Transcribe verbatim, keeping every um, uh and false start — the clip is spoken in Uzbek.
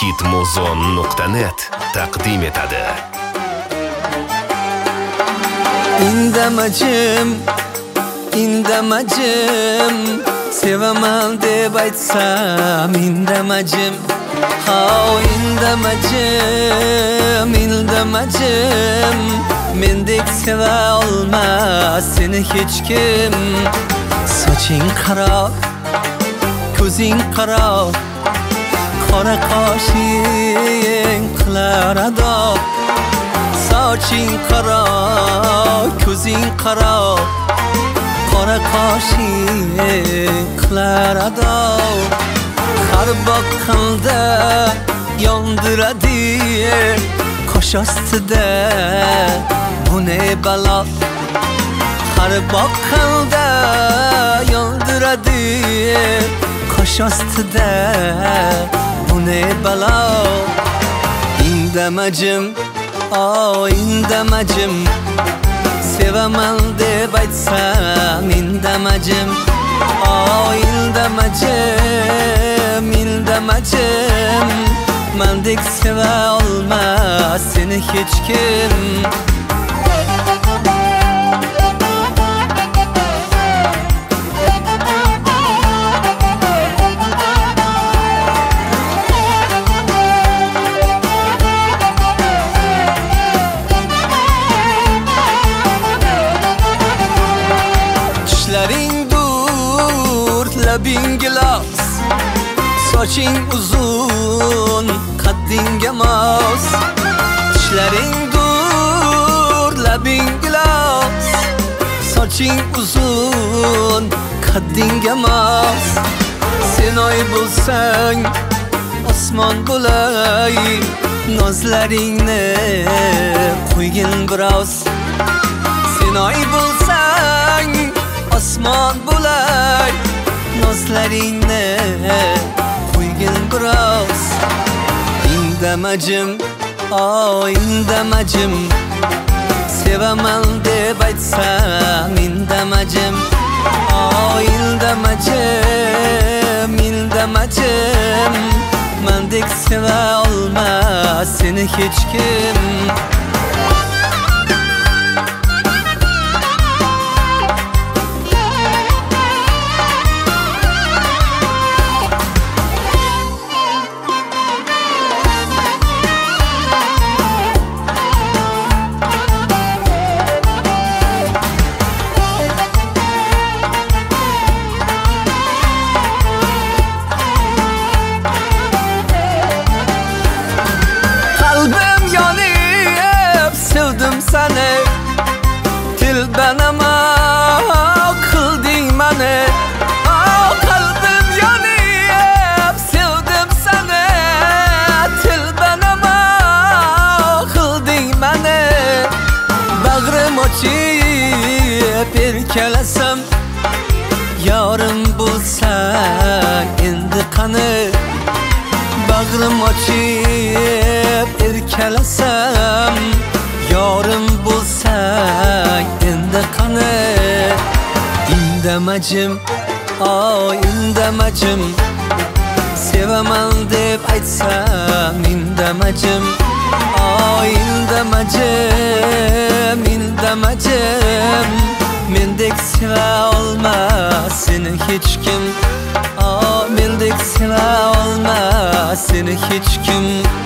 hitmuzon nuqta net taqdim etadi. Indamajim, indamajim, sevaman deb aytsam indamajim. Ha, indamajim, indamajim, mendek seva olmas seni hech kim. Soching qaro, ko'zing qaro, qora qoshing qilar ado. Soching qaro, ko'zing qaro, qora qoshing qilar ado. Har boqqanda yondiradi qosh ostida bu ne balo. Har boqqanda yondiradi qosh ostida bu ne balo. Indamajim, oh indamajim, sevaman deb aytsam indamajim. Oh indamajim, indamajim, mendek seva olmas seni hech kim. Labing gilos, soching uzun, qaddingga mos. Tishlaring dur, labing gilos, soching uzun, qaddingga mos. Sen oy bo'lsang, osmon bo'lay, nozlaringni qo'ygin biroz. Sen oy bo'lsang, osmon bo'lay, nozlaringni qo'ygin biroz. Indamajim, oh indamajim, sevaman deb aytsam indamajim. Oh indamajim, indamajim, mendek seva olmas seni hech kim. Seni tilbanama qilding mani. Oh qalbim yonib sevdim seni, tilbanama qilding mani. Bag'rim ochib erkalasam, yorim bo'lsang endi qani. Bag'rim ochib erkalasam, yorim bo'lsang endi qani. Indamajim, oh indamajim, sevaman deb aytsam indamajim. Oh indamajim, indamajim, mendek seva olmas seni hech kim. Oh mendek seva olmas seni hech kim.